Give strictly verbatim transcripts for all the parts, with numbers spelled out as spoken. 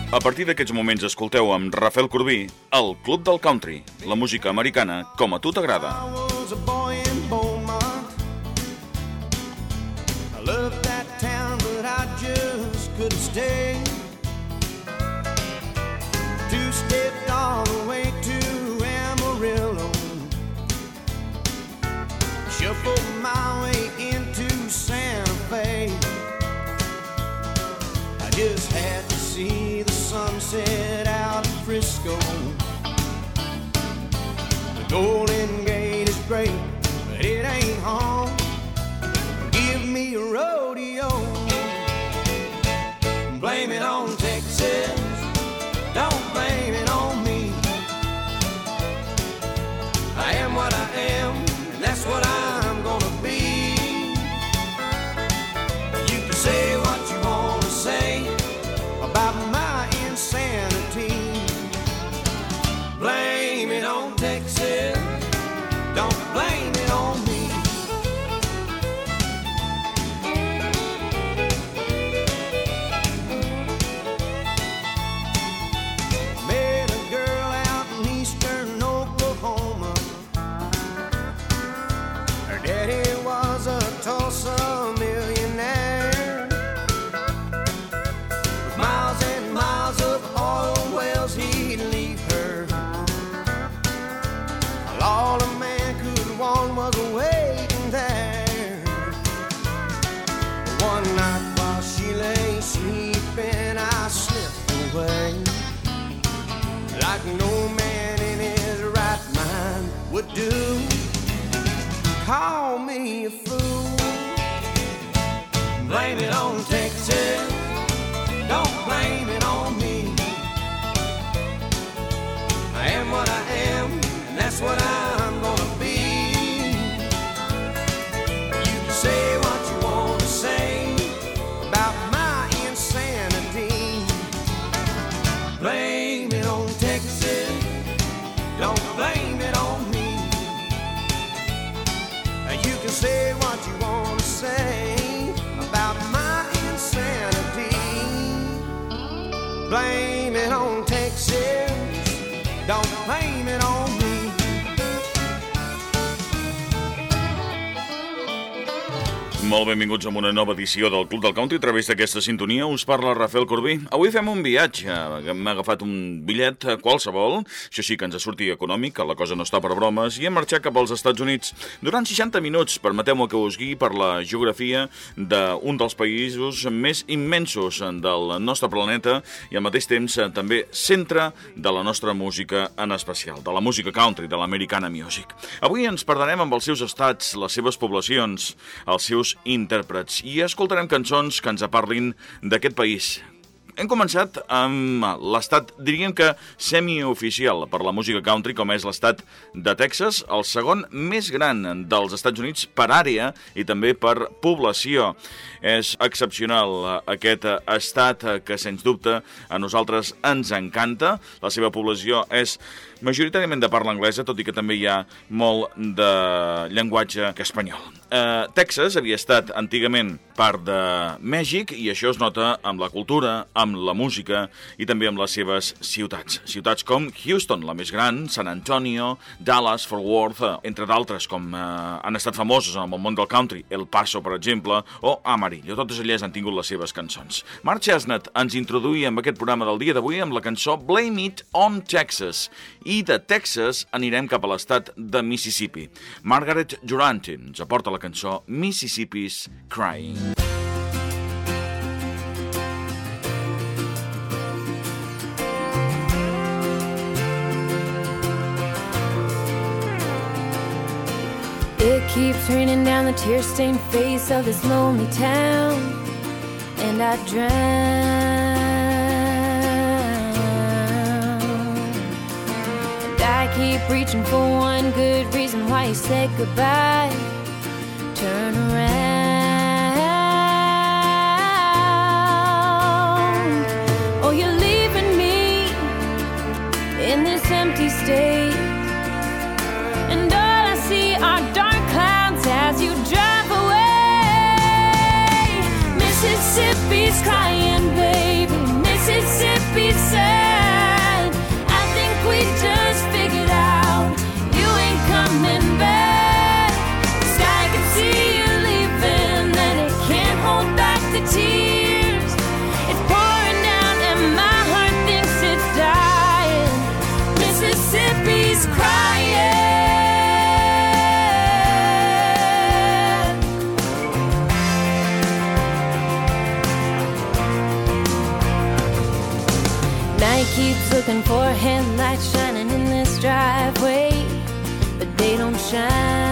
A partir d'aquests moments escolteu amb Rafael Corbí el Club del Country, la música americana com a tu t'agrada. Shuffle my way into Santa Fe. I just had to see the sunset out in Frisco. The Golden Gate is great, but it ain't home. Give me a rodeo. Blame it on Texas. Don't blame it on me. I am what I am, and that's what I'm gonna be. You can say what you want to say about my insanity. Blame it on Texas. Don't blame it on me. Met a girl out in eastern Oklahoma. Her daddy was a Tulsa millionaire. With miles and miles of oil wells he'd leave her. All a man could want was waiting there. One night while she lay sleeping, I slipped away. Like no man in his right mind would do. Call me a fool. Blame it on Texas. Don't blame it on me. I am what I am, and that's what I'm gonna be. You can say what you want to say about my insanity. Blame it on Texas. Don't blame it on me. You can say what you want to say about my insanity. Blame it on Texas. Don't blame it on me. Molt benvinguts a una nova edició del Club del Country. A través d'aquesta sintonia us parla Rafael Corbí. Avui fem un viatge. M'ha agafat un bitllet qualsevol, això sí que ens surti econòmic, la cosa no està per bromes, i hem marxat cap als Estats Units. Durant seixanta minuts, permeteu-me que us guiï per la geografia d'un dels països més immensos del nostre planeta i al mateix temps també centre de la nostra música en especial, de la música country, de l'Americana Music. Avui ens perdrem amb els seus estats, les seves poblacions, els seus intèrprets, i escoltarem cançons que ens parlin d'aquest país. Hem començat amb l'estat, diríem que semioficial per la música country, com és l'estat de Texas, el segon més gran dels Estats Units per àrea i també per població. És excepcional aquest estat que, sens dubte, a nosaltres ens encanta. La seva població és majoritàriament de parla anglesa, tot i que també hi ha molt de llenguatge espanyol. Eh, Texas havia estat antigament part de Mèxic i això es nota amb la cultura, amb la música i també amb les seves ciutats. Ciutats com Houston, la més gran, San Antonio, Dallas, Fort Worth, entre d'altres com eh, han estat famoses en el món del country, El Paso, per exemple, o Amarillo. Totes elles han tingut les seves cançons. Mark Chesnutt ens introduïa en aquest programa del dia d'avui amb la cançó Blame It on Texas. I de Texas anirem cap a l'estat de Mississippi. Margaret Durante ens aporta la cançó Mississippi's Crying. It keeps raining down the tear-stained face of this lonely town, and I drown. And I keep reaching for one good reason why you said goodbye. Turn around. Oh, you're leaving me in this empty state, and all I see are dark clouds as you drive away. Mississippi's crying, baby. Mississippi's keeps looking for headlights shining in this driveway, but they don't shine.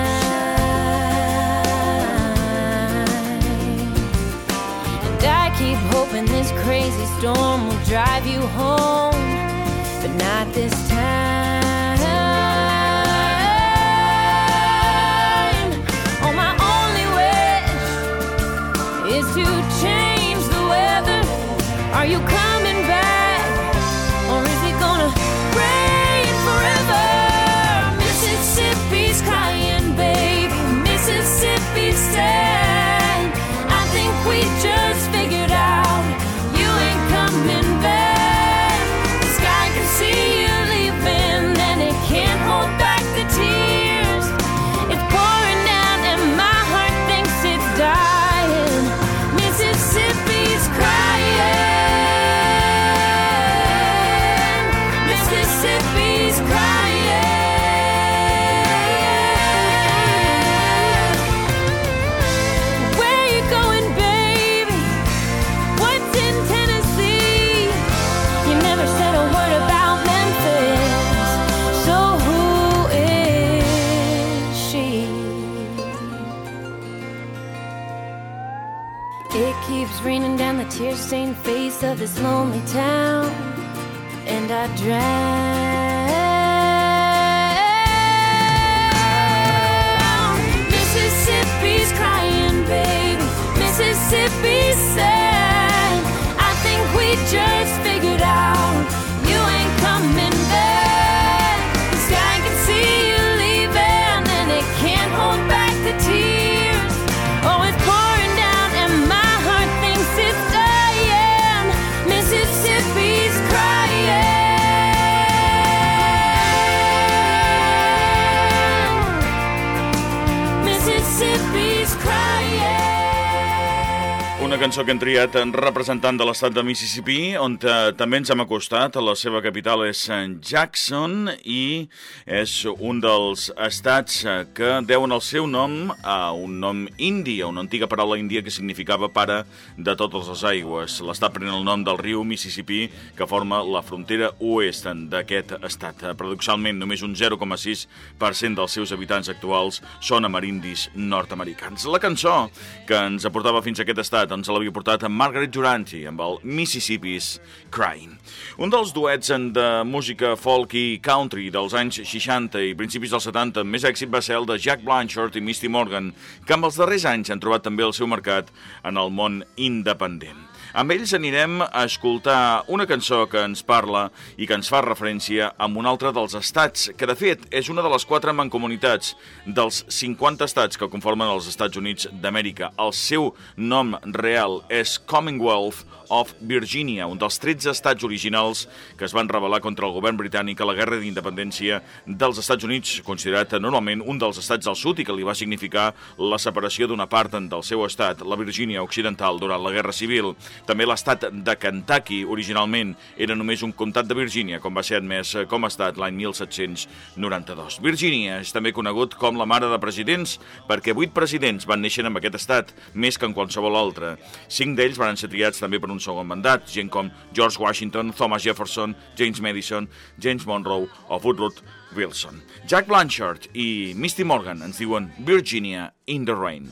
And I keep hoping this crazy storm will drive you home, but not this time. Oh, my only wish is to change the weather. Are you coming back, or is it gonna rain forever? Mississippi's crying, baby, Mississippi's sad. I think we just figured out you ain't coming back. The sky can see you leaving, and it can't hold back the tears. It's pouring down and my heart thinks it's dying. Mississippi's crying, Mississippi's crying. Where you going, baby? What's in Tennessee? You never said a word about Memphis, so who is she? It keeps raining down the tear-stained face of this lonely town, and I drown. Mississippi's crying, baby, Mississippi's sad. I think we just figured out you ain't coming back. The sky can see you leaving, and it can't hold back the tears. Oh, it's pouring down and my heart thinks it's dying. Mississippi's crying, Mississippi's crying. Una cançó que hem triat en representant de l'estat de Mississippi, on eh, també ens hem acostat. La seva capital és Jackson i és un dels estats eh, que deuen el seu nom a un nom indi, a una antiga paraula índia que significava pare de totes les aigües. L'estat pren el nom del riu Mississippi, que forma la frontera oest d'aquest estat. Paradoxalment, només un zero coma sis per cent dels seus habitants actuals són amerindis nord-americans. La cançó que ens aportava fins a aquest estat ens l'havia portat a Margaret Duranty amb el Mississippi's Crying. Un dels duets de música folk i country dels anys seixanta i principis dels setanta amb més èxit va ser el de Jack Blanchard i Misty Morgan, que amb els darrers anys han trobat també el seu mercat en el món independent. Amb ells anirem a escoltar una cançó que ens parla i que ens fa referència a un altre dels estats, que de fet és una de les quatre mancomunitats dels cinquanta estats que conformen els Estats Units d'Amèrica. El seu nom real és Commonwealth of Virginia, un dels tretze estats originals que es van rebel·lar contra el govern britànic a la guerra d'independència dels Estats Units, considerat normalment un dels estats del sud i que li va significar la separació d'una part del seu estat, la Virgínia Occidental, durant la Guerra Civil. També l'estat de Kentucky, originalment, era només un comtat de Virgínia, com va ser admès com a estat l'any mil set-cents noranta-dos. Virgínia és també conegut com la mare de presidents, perquè vuit presidents van néixer en aquest estat, més que en qualsevol altre. Cinc d'ells van ser triats també per un segon mandat, gent com George Washington, Thomas Jefferson, James Madison, James Monroe o Woodrow Wilson. Jack Blanchard i Misty Morgan ens diuen Virginia in the Rain.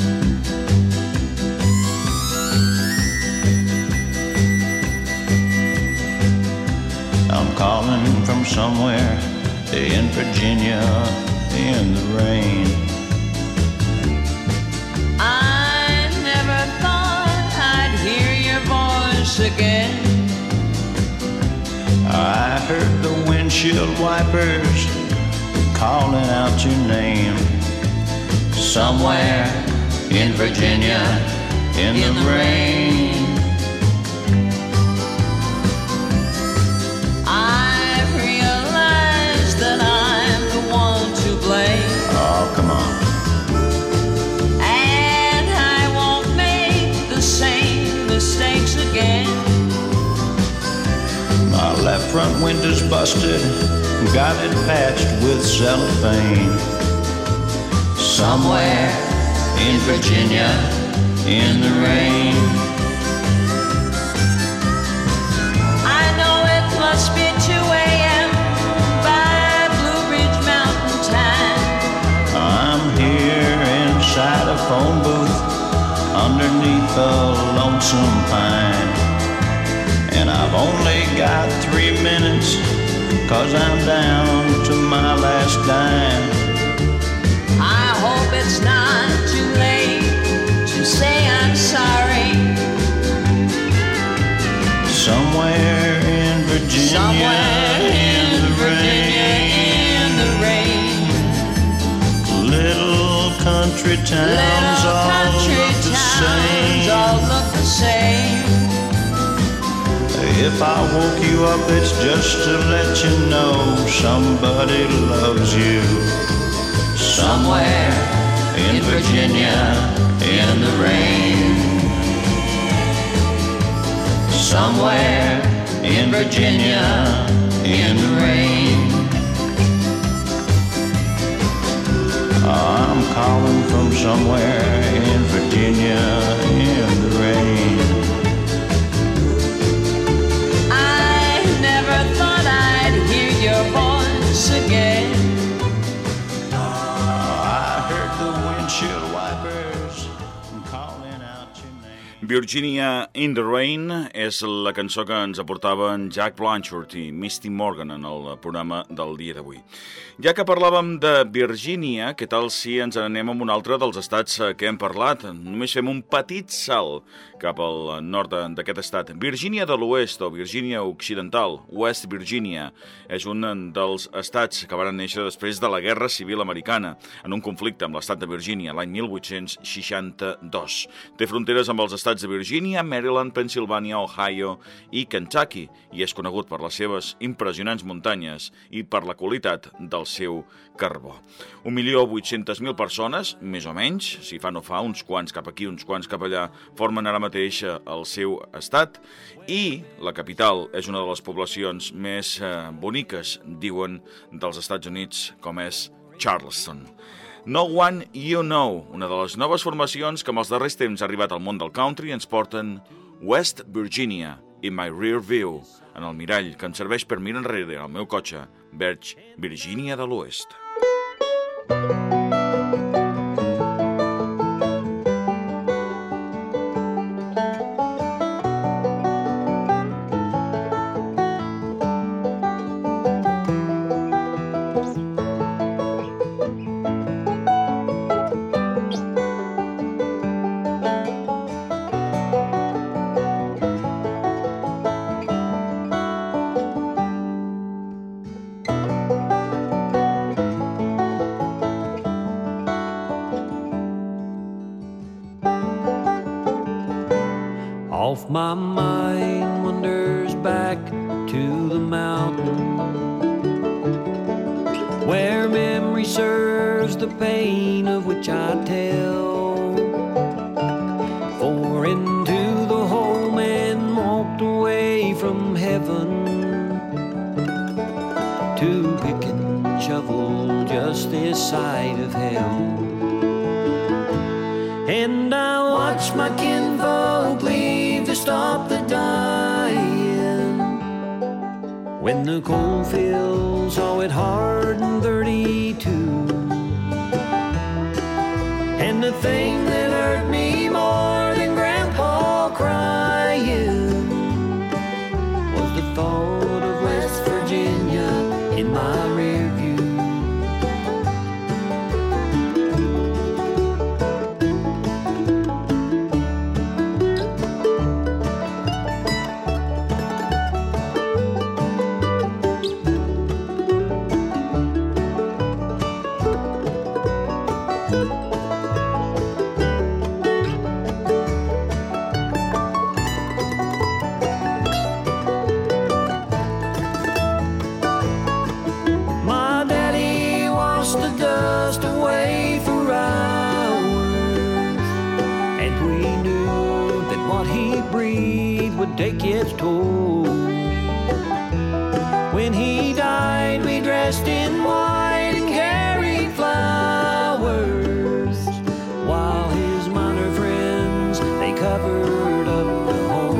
I'm calling from somewhere in Virginia in the rain. I never thought I'd hear your voice again. I heard the windshield wipers calling out your name. Somewhere in Virginia in, in the, the rain. rain. Oh, come on. And I won't make the same mistakes again. My left front window's busted, got it patched with cellophane. Somewhere in Virginia in the rain. I know it must a lonesome pine. And I've only got three minutes, 'cause I'm down to my last dime. I hope it's not too late to say I'm sorry. Somewhere in Virginia, Somewhere in, in Virginia in the rain. Little country towns, Little all, country look the towns same. all look the same. If I woke you up, it's just to let you know somebody loves you. Somewhere in Virginia in the rain. Somewhere in Virginia in the rain. I'm calling from somewhere in Virginia in the rain. I never thought I'd hear your voice again. I heard the windshield wipers calling out your name. Virginia in the Rain és la cançó que ens aportaven Jack Blanchard i Misty Morgan en el programa del dia d'avui. Ja que parlàvem de Virgínia, què tal si ens anem a un altre dels estats que hem parlat? Només fem un petit salt cap al nord d'aquest estat. Virgínia de l'Oest o Virgínia Occidental, West Virginia, és un dels estats que van néixer després de la Guerra Civil Americana, en un conflicte amb l'estat de Virgínia l'any mil vuit-cents seixanta-dos. Té fronteres amb els estats de Virgínia, Maryland, Pennsylvania, Ohio i Kentucky, i és conegut per les seves impressionants muntanyes i per la qualitat del seu carbó. Un milió vuit-centes mil persones, més o menys, si fa no fa, uns quants cap aquí, uns quants cap allà, formen ara mateix el seu estat, i la capital és una de les poblacions més eh, boniques, diuen, dels Estats Units, com és Charleston. No One You Know, una de les noves formacions que amb els darrers temps ha arribat al món del country, ens porten West Virginia, In My Rear View, en el mirall que em serveix per mirar enrere al meu cotxe, veig Virgínia de l'Oest. Off my mind wanders back to the mountain where memory serves the pain of which I tell. For into the hole man walked away from heaven to pick and shovel just this side of hell. And I watch my kinfolk leave to stop the dying when the cold field saw it hard in thirty-two. And the thing that hurt me more than Grandpa crying was the thought of West Virginia in my rear view. Take its toll. When he died, we dressed in white and carried flowers, while his minor friends, they covered up the hole.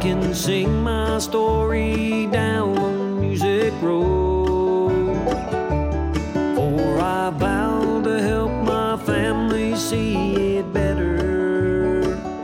can sing my story down on Music Road. For I vow to help my family see it better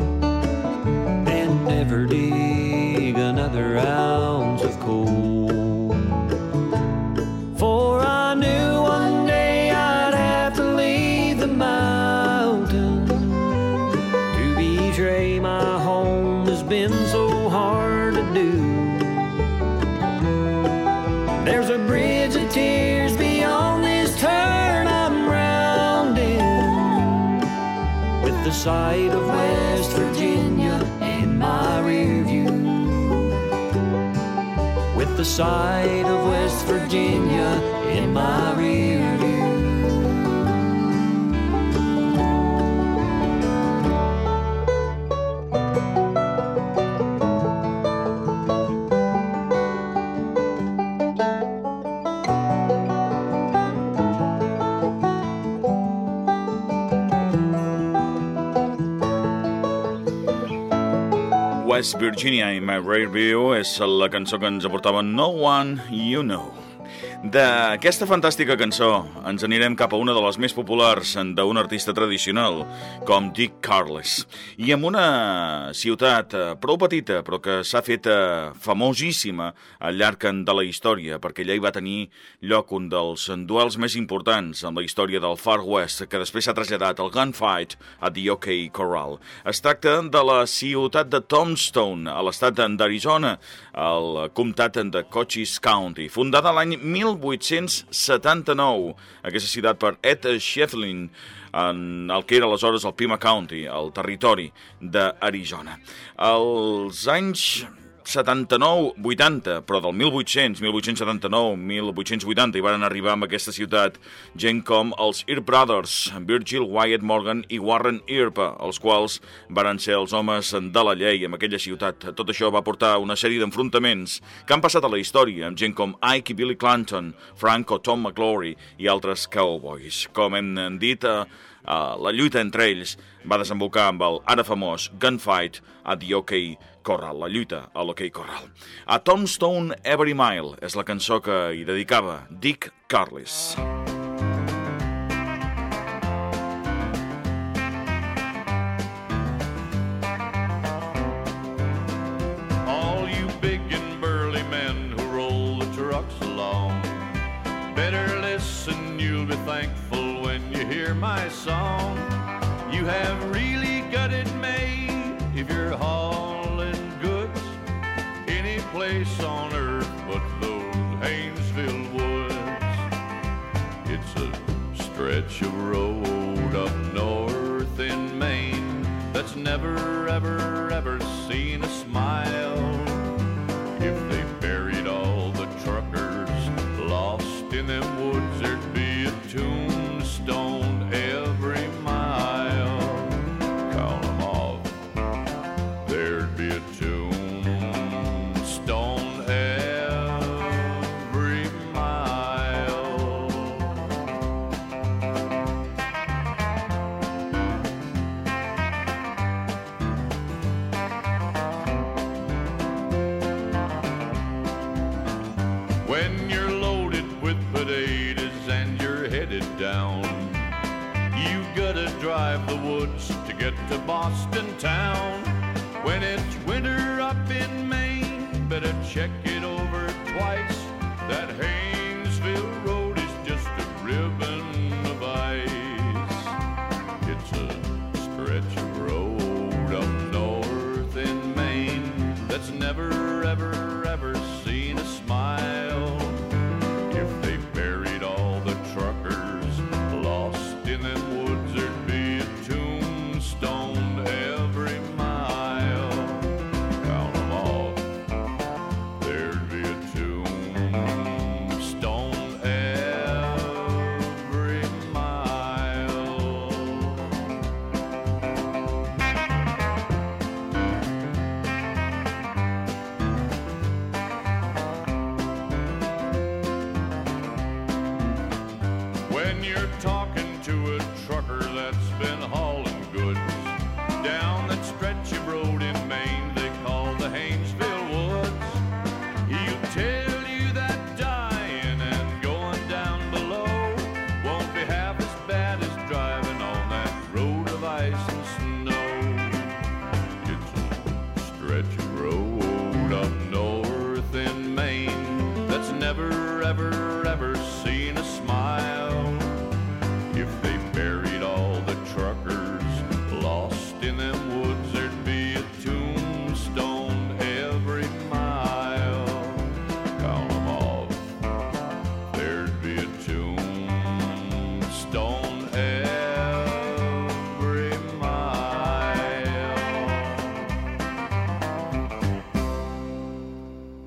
and never dig another ounce of coal. For I knew one day I'd have to leave the mountain. To betray my home has been so hard to do. There's a bridge of tears beyond this turn I'm rounding, with the sight of West Virginia in my rear view. With the sight of West Virginia in my rear view. West Virginia in my rear view és la cançó que ens aportava No One You Know. D'aquesta fantàstica cançó ens anirem cap a una de les més populars d'un artista tradicional, com Dick Carles. I amb una ciutat prou petita, però que s'ha fet famosíssima al llarg de la història, perquè allà hi va tenir lloc un dels duels més importants en la història del Far West, que després s'ha traslladat al gunfight a the OK Corral. Es tracta de la ciutat de Tombstone, a l'estat d'Arizona, al comtat de Cochise County, fundada l'any mil vuit-cents setanta-nou, aquesta ciutat per Ed Shefflin, en el que era aleshores el Pima County, el territori d'Arizona. Als anys setanta-nou vuitanta, però del mil vuit-cents, mil vuit-cents setanta-nou, mil vuit-cents vuitanta, hi van arribar a aquesta ciutat gent com els Earp Brothers, Virgil Wyatt Morgan i Warren Earp, els quals van ser els homes de la llei en aquella ciutat. Tot això va portar una sèrie d'enfrontaments que han passat a la història, amb gent com Ike i Billy Clanton, Frank o Tom McClory i altres cowboys. Com hem dit, Uh, la lluita entre ells va desembocar amb el ara famós gunfight a the OK Corral, la lluita a l'Ok Corral. A Tombstone Every Mile és la cançó que hi dedicava Dick Carles. All you big and burly men who roll the trucks along, better listen, you'll be thankful when you hear my song. You have really got it made if you're hauling goods any place on earth but those Haynesville woods. It's a stretch of road up north in Maine that's never, ever, ever seen a smile. If they buried all the truckers lost in them woods, there'd be a tombstone every mile. Call them off, there'd be a tombstone every mile. When you're loaded with potatoes and you're headed down, you gotta drive the woods to get to Boston town. When it's winter up in Maine, better check it over twice. That Haynesville road is just a ribbon of ice. It's a stretch of road up north in Maine that's never, ever, ever seen a smile. If they buried all the truckers lost in them woods, there'd be a tombstone every mile. Count them off, there'd be a tombstone every mile. When you're talking to a trucker that's been hauling goods down that stretch of road in Maine they call the Haynesville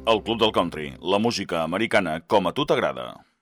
El Club del Country, la música americana com a tu t'agrada.